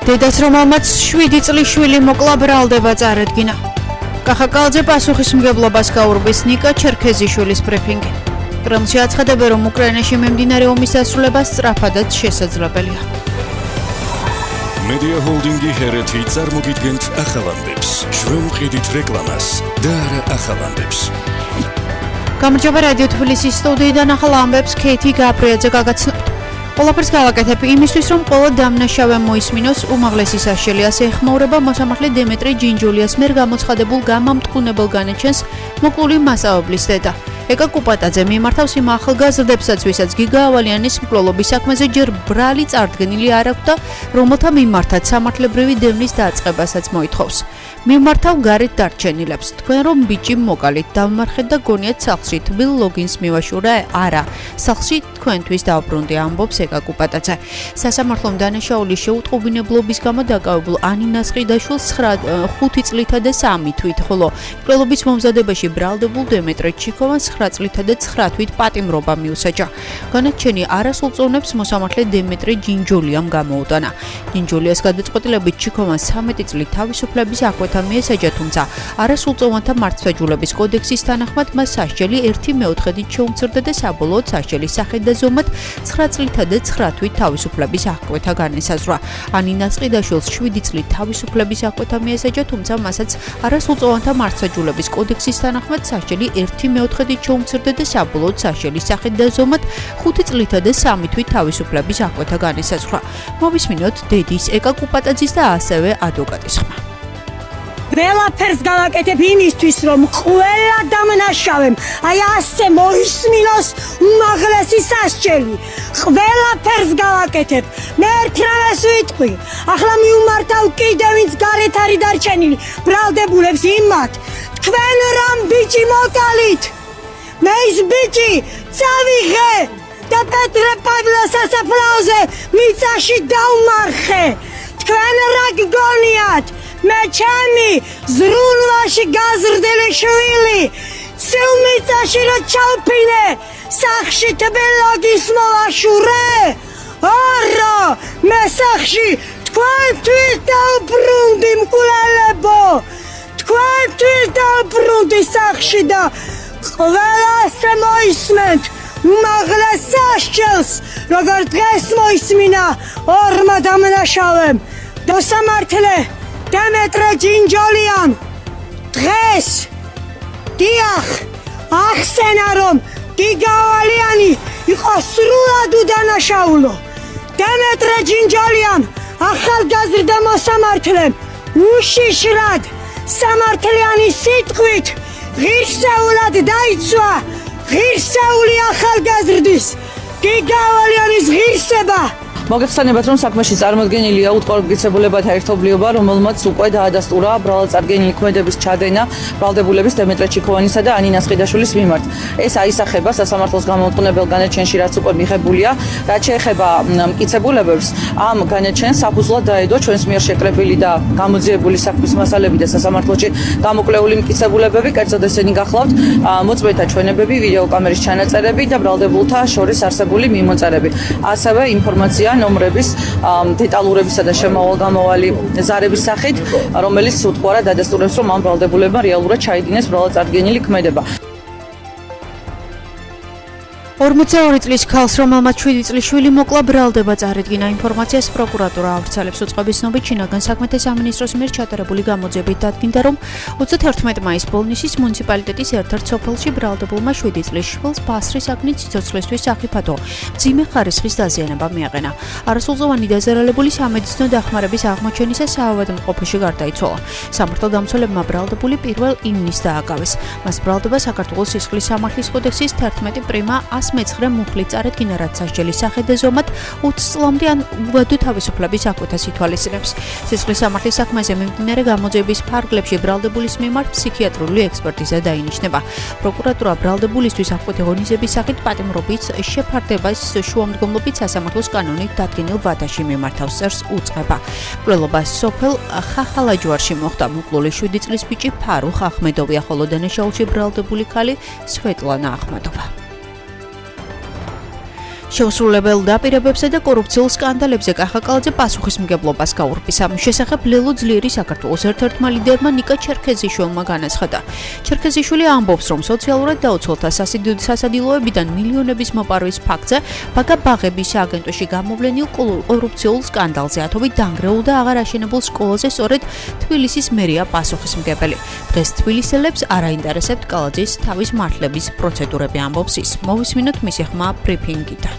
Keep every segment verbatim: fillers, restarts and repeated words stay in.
დედაც რომელმაც შვიდი წლის შვილი მოკლა ბრალდება წარედგინა. კახაკალძე პასუხისმგებლობას გაურბის ნიკა ჩერქეზიშვილის ბრიფინგი. კრემლში აცხადებენ, რომ უკრაინაში მიმდინარე ომის დასრულება სწრაფადაც შესაძლებელია. Media Holdingi ჰერეთი წარმოგიდგენთ ახალამდებს. ჩვენ ვყიდით რეკლამას და არა ახალამდებს. გამარჯობა რადიო თბილისის სტუდიიდან ახალ ამბებს ქეთი გაბრიაძე გაგაცნობთ. ყველაფერს გავაკეთებ იმისთვის, რომ ყველა დამნაშავე მოისმინოს უმაღლესი საშელი, ასე ეხმაურება მოსამართლე დემეტრე ჯინჯულიას მიერ გამოცხადებულ გამამტყუნებელ განაჩენს მოკლული მასწავლებლის დედა. ეკა კუპატაძე მიმართავს იმ ახალგაზრდებსაც, ვისაც გიგა ავალიანის მკვლელობის საქმეზე ჯერ ბრალი წარდგენილი არ აქვს და რომელთა მიმართაც სამართლებრივი დევნის დაწყებასაც მოითხოვს. მიმართავ გარეთ დარჩენილებს, თქვენ რომ ბიჭი მოკალით დავმარხეთ და გონიათ სახლში თბილ ლოგინს მივაშურა, არა, სახლში თქვენთვის დავბრუნდი, ამბობს ეკა კუპატაძე. სასამართლომ დანაშაულის შეუტყობინებლობის გამო დაკავებულ ანინას ყიდაშვილს ხუთი წლითა და სამი თვით, ხოლო მკვლელობის მომზადებაში ბრალდებულ დემეტრე ჩიქოვანს ცხრა წლითა და ცხრა თვით პატიმრობა მიუსაჯა. განაჩენი არასრულწლოვნებს მოსამართლე დემეტრე ჯინჯულიამ გამოუტანა. ჯინჯულიას გადაწყვეტილებით ჩიქოვანს ცამეტი წლით თავისუფლების აკვეთა მიესაჯა, თუმცა არასრულწლოვანთა მართლმსაჯულების კოდექსის თანახმად მას სასჯელი ერთი მეოთხედით შეუმცირდა და საბოლოოდ სასჯელის სახით და ზომად ცხრა წლითა და ცხრა თვით თავისუფლების აკვეთა განესაზღვრა. ანინას ყიდაშვილს შვიდი წლით თავისუფლების აკვეთა მიესაჯა, თუმცა მასაც არასრულწლოვანთა მართლმსაჯულების კოდექსის თანახმად სასჯელი ერთი მეოთხედით შეუმცირდა და საბოლოოდ სასჯელის სახით და ზომად ხუთი წლითა და სამი თვით თავისუფლების აკვეთა განესაზღვრა. მოვისმინოთ დედის ეკა კუპატაძის და ასევე ადვოკატის ხმა. ყველაფერს გავაკეთებ იმისთვის, რომ ყველა დამნაშავემ აი ასე მოისმინოს უმაღლესი სასჯელი. ყველაფერს გავაკეთებ. მე ერთ რამეს ვიტყვი, ახლა მიუმართავ კიდევ ვინც გარეთ არის დარჩენილი, ბრალდებულებს იმათ. თქვენ რამ ბიჭი მოკალით? მე ის ბიჭი წავიღე და პეტრე პავლეს სასაფლაოზე მიწაში დავმარხე. თქვენ რა გგონიათ? მე ჩემი ზრუნვაში გაზრდილი შვილი ცილ მიწაში რა ჩავფინე, სახლში თბილოგის მოვაშურე? არა, მე სახლში თქვენთვის დავბრუნდი მკვლელებო, თქვენთვის დავბრუნდი სახლში და ყველას მოისმენთ უმაღლეს სასჯელს, როგორ დღეს მოისმინა ორმა დამნაშავემ. მოსამართლე დემეტრე ჯინჯულიამ დღეს დიახ ახსენა, რომ გიგა ავალიანი იყო სრულად უდანაშაულო. დემეტრე ჯინჯულიამ ახალგაზრდა მოსამართლემ უშიშრად სამართლიანი სიტყვით ღირსეულად დაიცვა ღირსეული ახალგაზრდის გიგა ავალიანის ღირსება. მოგეხსენებათ, რომ საქმეში წარმოდგენილია უტყორგიცებულებათა ერთობლიობა, რომელმაც უკვე დაადასტურა ბრალწარგენილი ქმედების ჩადენა ბრალდებულების დემეტრე ჩიქოვანისა და ანინას ყიდაშვილის მიმართ. ეს აისახება სასამართლოს გამომტყუნებელ განაჩენში, რაც უკვე მიღებულია. რაც შეეხება მტკიცებულებებს, ამ განაჩენს საფუძვლად დაედო ჩვენს მიერ შეკრებილი და გამოძიებული საქმის მასალები და სასამართლოში გამოკვლეული მტკიცებულებები, კერძოდ ესენი გახლავთ მოწმეთა ჩვენებები, ვიდეოკამერის ჩანაწერები და ბრალდებულთა შორის არსებული მიმოწერები. ასევე ინფორმაცია ნომრების დეტალურებისა და შემავალ-გამავალი ზარების სახით, რომელიც უთქვარად ადასტურებს, რომ ამ ბრალდებულებმა რეალურად ჩაიდინეს ბრალწარგენილი ქმედება. ორმოცდაორი წლის ქალს, რომელმაც შვიდი წლის შვილი მოკლა, ბრალდება წარედგინა. ინფორმაციას პროკურატურა ავრცელებს. უწყების ცნობით, შინაგან საქმეთა სამინისტროს მიერ ჩატარებული გამოძიებით დადგინდა, რომ ოცდათერთმეტი მაისს ბოლნისის მუნიციპალიტეტის ერთ-ერთ სოფელში ბრალდებულმა შვიდი წლის შვილს ბასრის აგნით სიცოცხლისთვის საფრთხო მძიმე ხარისხის დაზიანება მიაყენა. არასრულწლოვანი დაზარალებული სამედიცინო დახმარების აღმოჩენისას საავადმყოფოში გარდაიცვალა. სამართალდამცველებმა ბრალდებული პირველ ივნისს დააკავეს. მას ბრალდება საქართველოს სისხლის სამართლის კოდექსის თერთმეტი პრიმა მეცხრე მუხლით წარედგინა, რაც სასჯელის სახით და ზომად ოცი წლამდე ან უბადო თავისუფლების აკვეთას ითვალისწინებს. სისხლის სამართლის საქმეზე მიმდინარე გამოძიების ფარგლებში ბრალდებულის მიმართ ფსიქიატრული ექსპერტიზა დაინიშნება. პროკურატურა ბრალდებულისთვის აკვეთე ღონისძიების სახით პატიმრობით შეფარდებას შუამდგომლობით სასამართლოს კანონით დადგენილ ვადაში მიმართავს, წერს უწყება. მკვლელობა სოფელ ხახალაჯვარში მოხდა. მოკლული შვიდი წლის ბიჭი ფარუხ ახმედოვია, ხოლო დანაშაულში ბრალდებული ქალი სვეტლანა ახმედოვა. შეუსრულებელ დაპირებებსა და კორუფციულ სკანდალებზე კახაკალაძე პასუხისმგებლობას გაურბის. ამ შესახებ ლელო ძლიერი საქართველოს ერთ-ერთმა ლიდერმა ნიკა ჩერქეზიშვილმა განაცხადა. ჩერქეზიშვილი ამბობს, რომ სოციალურად დაუცველთა სასადილოებიდან მილიონების მოპარვის ფაქტზე ბაგა ბაღების სააგენტოში გამოვლენილ კორუფციულ სკანდალზე ათობით დანგრეულ და აღარ აშენებულ სკოლაზე სწორედ თბილისის მერია პასუხისმგებელი. დღეს თბილისელებს არ აინტერესებთ კალაძის თავის მართლების პროცედურები, ამბობს ის. მოვისმინოთ მისი ხმა ბრიფინგიდან.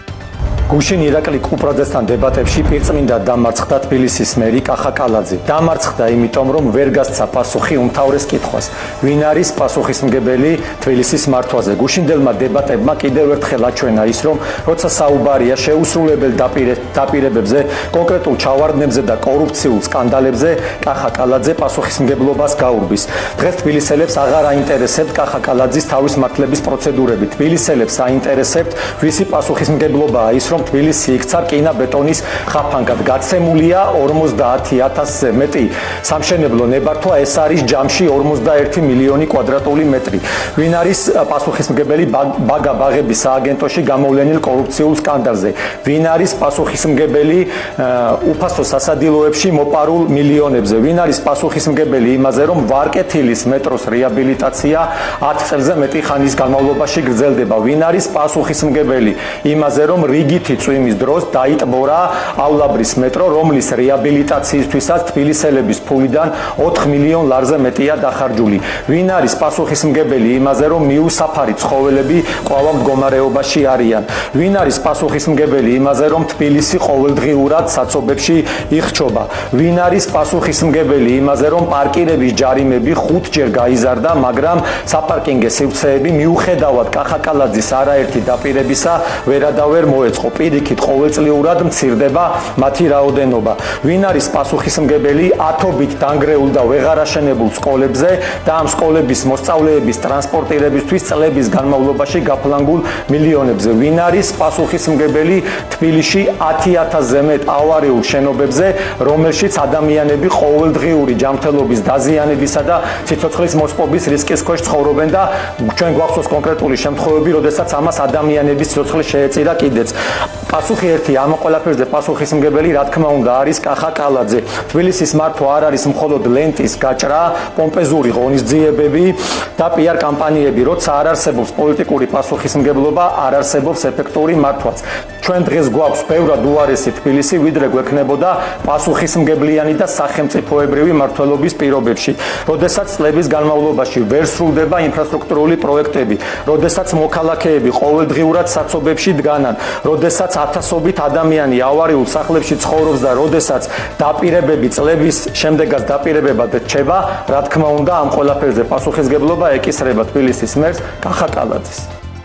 გუშინ ირაკლი კუპრაძესთან დებატებში პირწმინდად დამარცხდა თბილისის მერი კახაკალაძე. დამარცხდა იმიტომ, რომ ვერ გასცა პასუხი უმთავრეს კითხვას, ვინ არის პასუხისმგებელი თბილისის მართვაზე. გუშინდელმა დებატებმა კიდევ ერთხელ აჩვენა ის, რომ როცა საუბარია შეუსრულებელ დაპირებებზე, კონკრეტულ ჩავარდნებზე და კორუფციულ სკანდალებზე, კახაკალაძე პასუხისმგებლობას გაურბის. დღეს თბილისელებს აღარ აინტერესებთ კახაკალაძის თავის მართლების პროცედურები. თბილისელებს აინტერესებთ ვისი პასუხისმგებლობაა ის, რომ თბილისი იქცა რკინა-ბეტონის ხაფანგად. გაცემულია ორმოცდაათი ათასზე მეტი სამშენებლო ნებართვა, ეს არის ჯამში ორმოცდაერთი მილიონი კვადრატული მეტრი. ვინ არის პასუხისმგებელი ბაგა ბაღების სააგენტოში გამოვლენილ კორუფციულ სკანდალზე? ვინ არის პასუხისმგებელი უფასო სასადილოებში მოპარულ მილიონებზე? ვინ არის პასუხისმგებელი იმაზე, რომ ვარკეთილის მეტროს რეაბილიტაცია ათ წელზე მეტი ხანის განმავლობაში გრძელდება? ვინ არის პასუხისმგებელი იმაზე, რომ რიგითი წვიმის დროს დაიტბორაავლაბრის მეტრო, რომლის რეაბილიტაციისთვისაც თბილისელების ფულიდან ოთხ მილიონ ლარზე მეტია დახარჯული? ვინ არის პასუხისმგებელი იმაზე, რომ მიუსაფარი ცხოველები ყველა მდგომარეობაში არიან? ვინ არის პასუხისმგებელი იმაზე, რომ თბილისი ყოველდღიურად საცობებში იხრჩობა? ვინ არის პასუხისმგებელი იმაზე, რომ პარკირების ჯარიმები ხუთჯერ გაიზარდა, მაგრამ საპარკინგო სივრცეები მიუხედავად კახაკალაძის არაერთი დაპირებისა ვერადავერ მოეწყო? პირიქით ყოველწლიურად მცირდება მათი რაოდენობა. ვინ არის პასუხისმგებელი ათობით დანგრეულ და ვეღარ აშენებულ სკოლებზე და ამ სკოლების მოსწავლეების ტრანსპორტირებისთვის წლების განმავლობაში გაფლანგულ მილიონებზე? ვინ არის პასუხისმგებელი თბილისში ათი ათასზე მეტ ავარიულ შენობებზე, რომელშიც ადამიანები ყოველდღიური ჯანმრთელობის დაზიანებისა და სიცოცხლის მოსპობის რისკის ქვეშ ცხოვრობენ და ჩვენ გვახსოვს კონკრეტული შემთხვევები, როდესაც ამას ადამიანების სიცოცხლე შეეწირა კიდეც. პასუხი ერთი, ამ ყველაფერზე პასუხისმგებელი რა თქმა უნდა არის კახაკალაძე. თბილისის მართვა არ არის მხოლოდ ლენტის გაჭრა, პომპეზური ღონისძიებები და პიარ კამპანიები. როცა არ არსებობს პოლიტიკური პასუხისმგებლობა, არ არსებობს ეფექტური მართვაც. ჩვენ დღეს გვაქვს ბევრად უარესი თბილისი, ვიდრე გვექნებოდა პასუხისმგებლიანი და სახელმწიფოებრივი მმართველობის პირობებში. როდესაც წლების განმავლობაში ვერ სრულდება ინფრასტრუქტურული პროექტები, როდესაც მოქალაქეები ყოველდღიურად საცობებში დგანან, როდესაც ათასობით ადამიანი ავარიულ სახლებში ცხოვრობს და როდესაც დაპირებები წლების შემდეგაც დაპირებებად რჩება, რა თქმა უნდა ამ ყველაფერზე პასუხისმგებლობა ეკისრება თბილისის მერს კახაკალაძეს.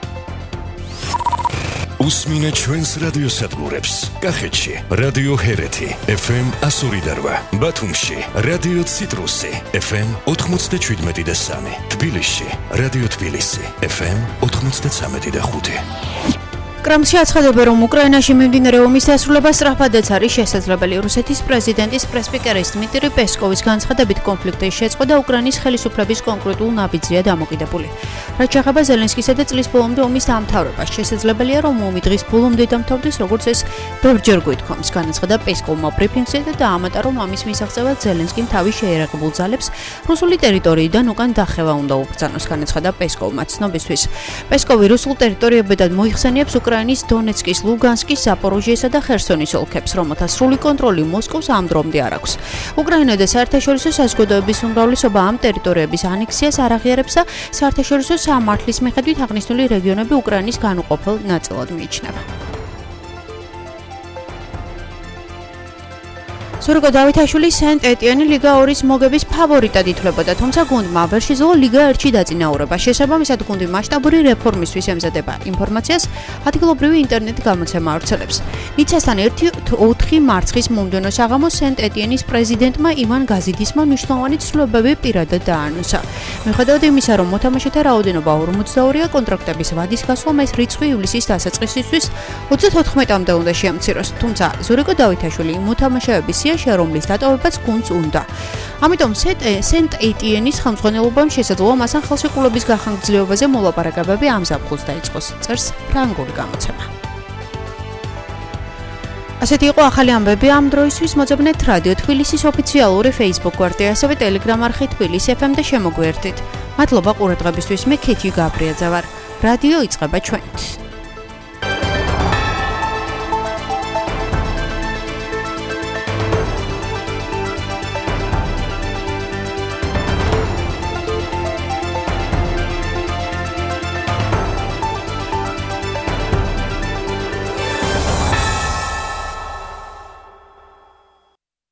უსმინეთ ჩვენს რადიოსადგურებს. კახეთში რადიო ჰერეთი ეფ ემ ასორი და რვა, ბათუმში რადიო ციტრუსი ეფ ემ ოთხმოცდაშვიდმეტი და სამი, თბილისში რადიო თბილისი ეფ ემ ოთხმოცდაცამეტი და ხუთი. კრემლში აცხადებენ, რომ უკრაინაში მიმდინარე ომის დასრულება სწრაფადაც არის შესაძლებელი. რუსეთის პრეზიდენტის პრესპიკერის დმიტრი პესკოვის განცხადებით, კონფლიქტის შეწყვეტა უკრაინის ხელისუფლების კონკრეტულ ნაბიჯზეა დამოკიდებული. რაც შეეხება ზელენსკისა და წლის ბოლომდე ომის დამთავრებას, შესაძლებელია, რომ ომი დღის ბოლომდე დამთავრდეს, როგორც ეს ბევრჯერ გვითქვამს, განაცხადა პესკოვმა ბრიფინგზე და დაამატა, რომ ამის მისაღწევად ზელენსკიმ თავის შეერაგებულ ძალებს რუსული ტერიტორიიდან უკან დახევა უნდა უბრძანოს, განაცხადა პესკოვმა ცნობისთვის. პესკოვი რუსულ ტერიტორიებიდან მოიხსენიებს უკრაინის დონეცკის, ლუგანსკის, ზაპოროჟიესა და ხერსონის ოლქებს, რომელთა სრული კონტროლი მოსკოვს ამ დრომდე არ აქვს. უკრაინა და საერთაშორისო საზოგადოების უმრავლესობა ამ ტერიტორიების ანექსიას არ აღიარებს და საერთაშორისო სამართლის მიხედვით აღნიშნული რეგიონები უკრაინის განუყოფელ ნაწილად მიიჩნევა. სურიკო დავითაშვილი სენტ-ეტიენი ლიგა ორის მოგების ფავორიტად ითვლებოდა, თუმცა გუნდმა ვერ შეძლო ლიგა ერთში დაწინაურება. შესაბამისად, გუნდი მასშტაბური რეფორმისთვის ემზადება. ინფორმაციას ადგილობრივი ინტერნეტ გამოცემა ავრცელებს. ნიცასთან ერთი ოთხი მარცხის მომდევნო საღამოს სენტ-ეტიენის პრეზიდენტმა ივან გაზიდისმა მნიშვნელოვანი ცვლილებები პირადად დაანონსა. მიუხედავად იმისა, რომ მოთამაშეთა რაოდენობა ორმოცდაორია, კონტრაქტების ვადის გასვლამ ეს რიცხვი ივლისის დასაწყისისთვის ოცდათოთხმეტამდე უნდა შეამციროს. თუმცა სურიკო დავითაშვილი მოთამაშეების სიაში, რომლის დატოვებაც გუნდს უნდა. ამიტომ სენტ-ეტიენის ხელმძღვანელობამ შესაძლოა მასთან ხელშეკრულების გახანგრძლივებაზე მოლაპარაკებები ამ ზაფხულს დაიწყოს, წერს ფრანგული გამოცემა. ასეთი იყო ახალი ამბები ამ დროისთვის. მოძებნეთ რადიო თბილისის ოფიციალური Facebook გვერდი, ასევე Telegram არხი თბილისი ეფ ემ და შემოგვიერთდით. მადლობა ყურადღებისთვის. მე ქეთი გაბრიაძე ვარ. რადიო იწყება ჩვენით.